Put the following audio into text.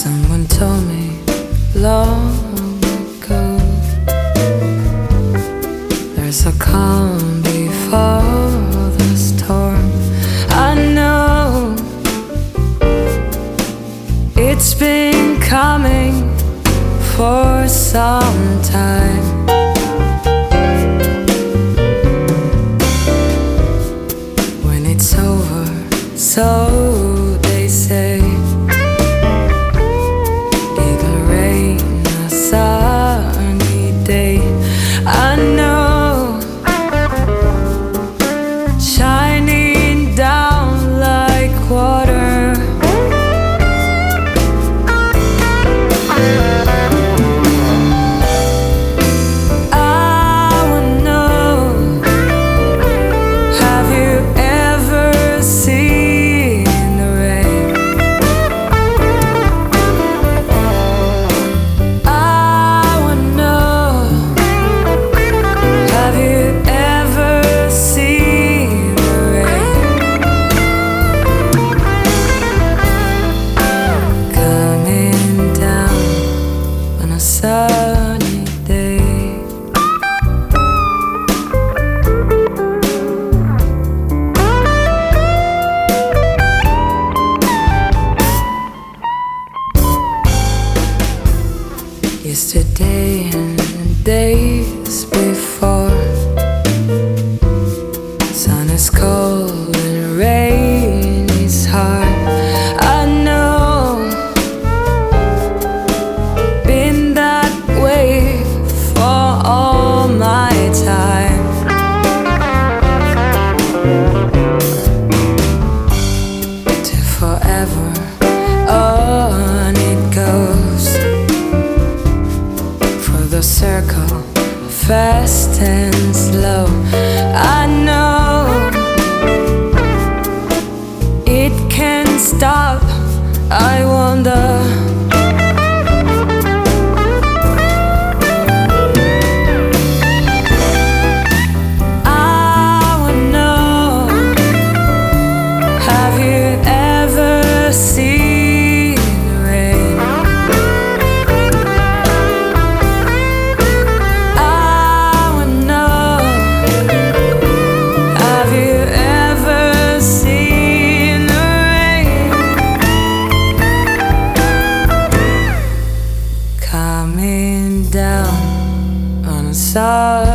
Someone told me long ago, there's a calm before the storm. I know it's been coming for some time. When it's over, so they say, it'll rain a sunny day. I know, shining down like water. I wanna know, have you ever seen the rain? I wanna know, have you ever seen the rain? Coming down on a sunny day. Yesterday and days before, sun is cold and rain is hard. I know, been that way for all my time. To forever, on it goes. The circle, fast and slow. I know it can't stop. I wonder, I wanna know, have you ever seen the rain? Coming down on a side.